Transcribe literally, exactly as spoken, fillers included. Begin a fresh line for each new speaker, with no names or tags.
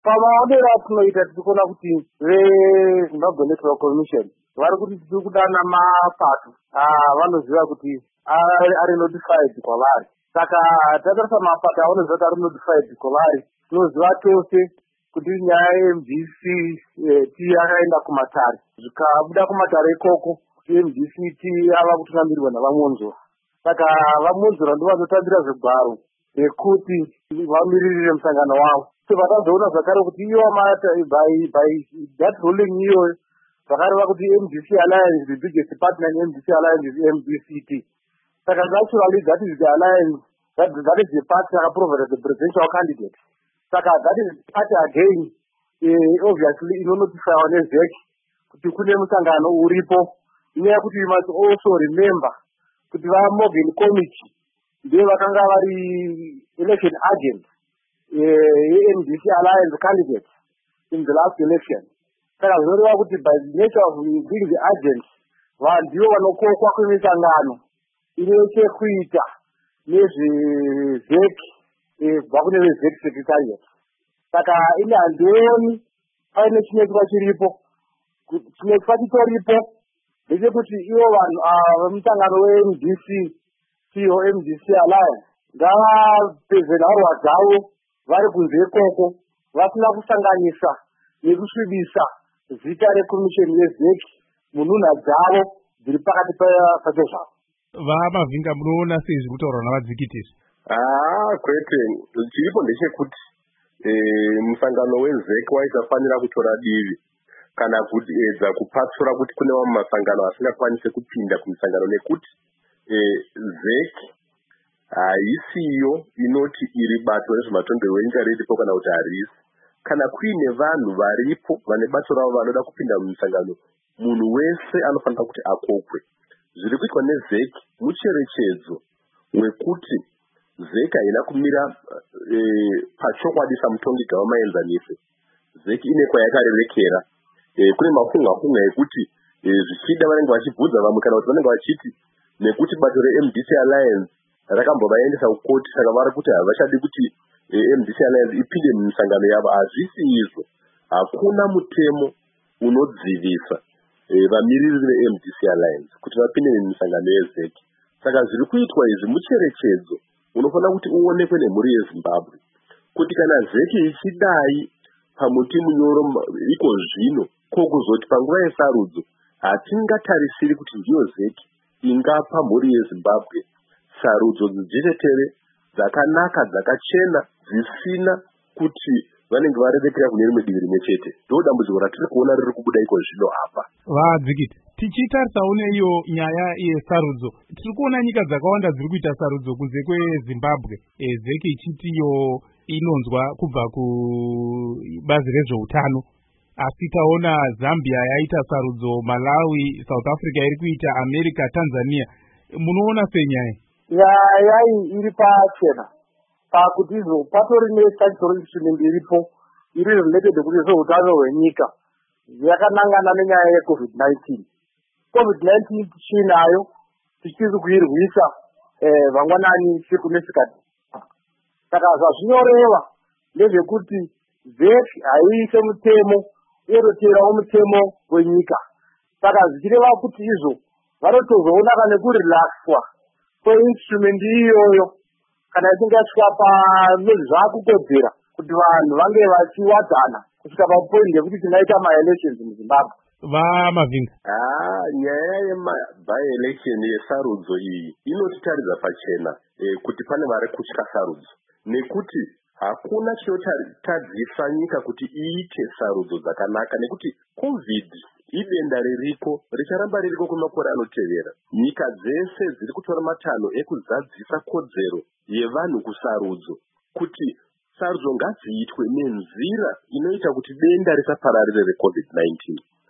pamaonero atinoita tiri kuona kuti vezimbabwe electoral commission vari kuti tiri kudana mapato vanoziva kuti ari notified kwavari. Saka tatarisa mapato avanoziva kuti ari notified kwavari, tinoziva tose kuti nyaya ye-M D C T yakaenda kumatare. Zvikabuda kumatare ikoko kuti M D C T ava kutungamirwa navamonzwa. Saka vamonzwa ndo vanotambira zvigwaro zvekuti vamiririre musangano wavo. Vakazoona zvakare kuti ivo by by that ruling iyoyo vakareva kuti M D C Alliance, the biggest partner in M D C Alliance is M D C T. Saka actually that is the alliance, that, that is the party that approved the presidential candidate. Saka that is the party again, uh, obviously inonotify on a Z E C kuti kune musangano uripo. Inyaya kuti we must also remember kuti vaMorgan Committee ndiye vakanga vari election agent ye-M D C Alliance candidate in the last election. Saka zvinoreva kuti by the nature of being the agents, vandivo vanokokwa kwemisangano ine chekuita nezve-Z E C kubva kune ve-Z E C secretariat. Saka ine handioni paine chinetswa chiripo. Chinetswa chitoripo ndechekuti ivo vanhu vemusangano we-M D C T o M D C Alliance ngavapedze nharwa dzavo vari kunze ikoko vasina kusanganisa nekusvibisa zita rekomisheni ye-Z E C munhunha dzavo dziri pakati pacho zvavo.
VaMavhinga, munoona sei zviri kutaurwa navadzikitiri?
Ah, kwete, chiripo ndechekuti musangano we-Z E C waisafanira kutora divi kana kuedza kupatsura kuti kune mamwe masangano asingakwanise kupinda kumusangano, nekuti Z E C haisiyo inoti iri bato rezvematongerwo enyika riripo kana kuti harisi. Kana kuine vanhu varipo vane bato ravo vanoda kupinda mumusangano, munhu wese anofanira kuti akokwe. Zviri kuitwa ne-Z E C mucherechedzo wekuti Z E C haina kumira pachokwadi samutongi gavamaenzanise. Z E C ine kwayakarerekera. Kune mafunga funga ekuti zvichida vanenge vachibvunza vamwe kana kuti vanenge vachiti nekuti bato re-M D C Alliance rakambovaendesa kukoti saka vari kuti havachadi kuti M D C Alliance ipinde mumisangano yavo. Hazvisi izvo, hakuna mutemo unodzivisa vamiriri ve-M D C Alliance kuti vapinde mumisangano ye-Z E C. Saka zviri kuitwa izvi mucherechedzo unofanira kuti uonekwe nemhuri yeZimbabwe kuti kana Z E C ichidai pamuti munyoro iko zvino, ko kuzoti panguva yesarudzo hatingatarisiri kuti ndiyo Z E C ingapa mhuri yeZimbabwe sarudzo dzijetetere dzakanaka dzakachena dzisina kuti vanenge varerekera kune rimwe divi rimwe chete. Ndo dambudziko ratiri kuona riri kubuda iko zvino apa.
Vadzikiti, tichitarisawo neiyo nyaya yesarudzo, tiri kuona nyika dzakawanda dziri kuita sarudzo kunze kweZimbabwe, Z E C ichitiyo inonzwa kubva kubazi rezveutano, asi taona Zambia yaita sarudzo, Malawi, South Africa iri kuita, America, Tanzania. Munoona senyaya
nyaya iri pachena pakuti izvo patori nestatutory instrument iripo iri related kuti zveutano hwenyika yakanangana nenyaya ye-COVID nineteen. COVID nineteen tichinayo tichiri kuirwisa vangwanani siku nesikati. Saka zvazvinoreva ndezvekuti Z E C haiise mutemo iroterawo mutemo wenyika. Saka zvichireva kuti izvo vanotozoona kana kurelaxwa kweinstrument iyoyo kana ichinge yasvika panezvakukodzera kuti vanhu vange vachiwadzana kusvika papoint yekuti tinoita ma-elections muZimbabwe.
VaMavhinga,
ah, nyaya yema-by-election yesarudzo iyi inotitaridza pachena kuti pane vari kutya sarudzo, nekuti hakuna chinotadzisa nyika kuti iite sarudzo dzakanaka, nekuti COVID idenda ririko richaramba ririko kwemakore anotevera. Nyika dzese dziri kutora matanho ekuzadzisa kodzero yevanhu kusarudzo, kuti sarudzo ngadziitwe nenzira inoita kuti denda risapararire reCOVID nineteen.